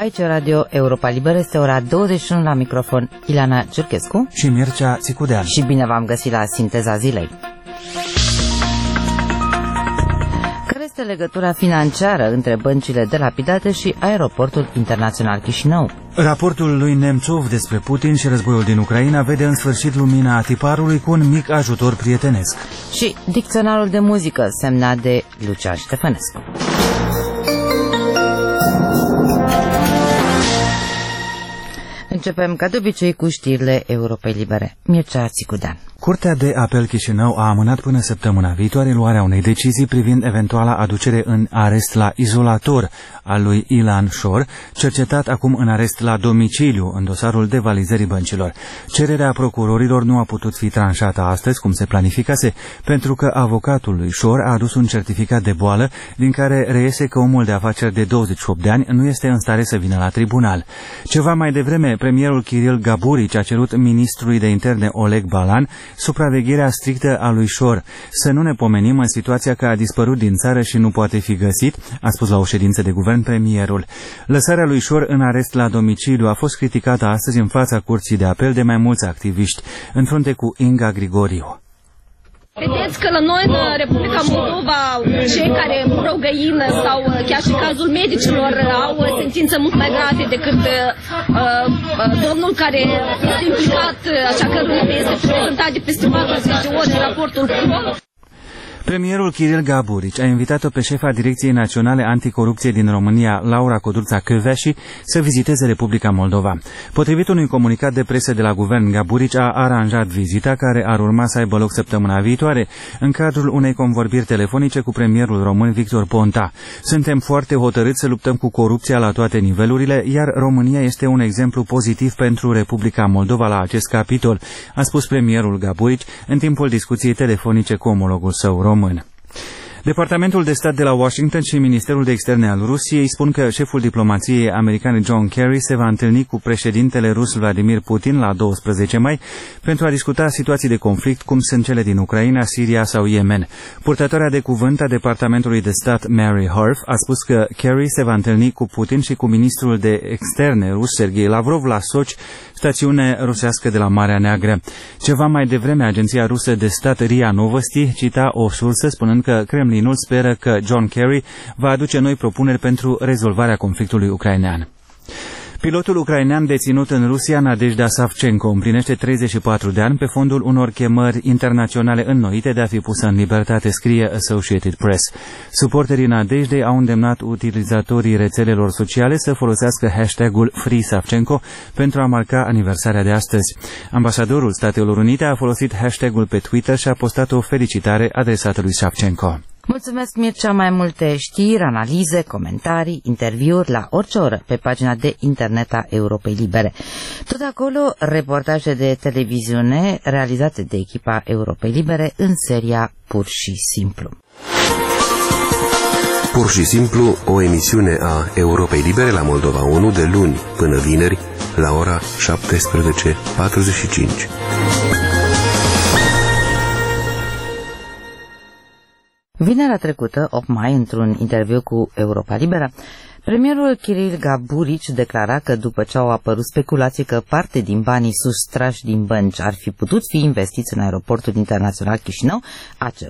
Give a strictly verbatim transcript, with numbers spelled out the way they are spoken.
Aici Radio Europa Liberă, este ora douăzeci și unu, la microfon Ileana Ciurchescu și Mircea Țicudean. Și bine v-am găsit la Sinteza Zilei. Care este legătura financiară între băncile delapidate și Aeroportul Internațional Chișinău? Raportul lui Nemțov despre Putin și războiul din Ucraina vede în sfârșit lumina tiparului cu un mic ajutor prietenesc. Și dicționarul de muzică semnat de Lucian Ștefănescu. Începem ca de obicei cu știrile Europei Libere. Mircea Țicudean. Curtea de apel Chișinău a amânat până săptămâna viitoare luarea unei decizii privind eventuala aducere în arest la izolator al lui Ilan Șor, cercetat acum în arest la domiciliu în dosarul devalizării băncilor. Cererea procurorilor nu a putut fi tranșată astăzi, cum se planificase, pentru că avocatul lui Șor a adus un certificat de boală din care reiese că omul de afaceri de douăzeci și opt de ani nu este în stare să vină la tribunal. Ceva mai devreme, premierul Kiril Gaburici a cerut ministrului de interne Oleg Balan supravegherea strictă a lui Șor. Să nu ne pomenim în situația că a dispărut din țară și nu poate fi găsit, a spus la o ședință de guvern premierul. Lăsarea lui Șor în arest la domiciliu a fost criticată astăzi în fața curții de apel de mai mulți activiști, în frunte cu Inga Grigoriu. Vedeți că la noi în Republica Moldova cei care murau găină sau chiar și cazul medicilor au sentințe mult mai grave decât uh, domnul care este implicat, așa că nume este prezentat de peste patruzeci de ori în raportul Pro. Premierul Kiril Gaburici a invitat-o pe șefa Direcției Naționale Anticorupție din România, Laura Codruța Căveași, să viziteze Republica Moldova. Potrivit unui comunicat de presă de la guvern, Gaburici a aranjat vizita, care ar urma să aibă loc săptămâna viitoare, în cadrul unei convorbiri telefonice cu premierul român Victor Ponta. Suntem foarte hotărâți să luptăm cu corupția la toate nivelurile, iar România este un exemplu pozitiv pentru Republica Moldova la acest capitol, a spus premierul Gaburici în timpul discuției telefonice cu omologul său român. Departamentul de stat de la Washington și Ministerul de Externe al Rusiei spun că șeful diplomației americane John Kerry se va întâlni cu președintele rus Vladimir Putin la doisprezece mai pentru a discuta situații de conflict cum sunt cele din Ucraina, Siria sau Yemen. Purtătoarea de cuvânt a Departamentului de Stat Mary Harf a spus că Kerry se va întâlni cu Putin și cu ministrul de externe rus Sergei Lavrov la Sochi, stațiune rusească de la Marea Neagră. Ceva mai devreme, agenția rusă de stat R I A Novosti cita o sursă spunând că Kremlinul speră că John Kerry va aduce noi propuneri pentru rezolvarea conflictului ucrainean. Pilotul ucrainean deținut în Rusia, Nadejda Savchenko, împlinește treizeci și patru de ani pe fondul unor chemări internaționale înnoite de a fi pusă în libertate, scrie Associated Press. Suporterii Nadejdei au îndemnat utilizatorii rețelelor sociale să folosească hashtagul Free Savchenko pentru a marca aniversarea de astăzi. Ambasadorul Statelor Unite a folosit hashtagul pe Twitter și a postat o felicitare adresată lui Savchenko. Mulțumesc, Mircea. Mai multe știri, analize, comentarii, interviuri la orice oră pe pagina de internet a Europei Libere. Tot acolo, reportaje de televiziune realizate de echipa Europei Libere în seria Pur și Simplu. Pur și Simplu, o emisiune a Europei Libere la Moldova unu de luni până vineri la ora șaptesprezece patruzeci și cinci. Vinerea trecută, opt mai, într-un interviu cu Europa Liberă, premierul Kiril Gaburici declara că după ce au apărut speculații că parte din banii sustrași din bănci ar fi putut fi investiți în Aeroportul Internațional Chișinău, a cerut